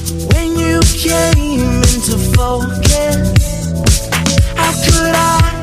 when you came into focus. How could I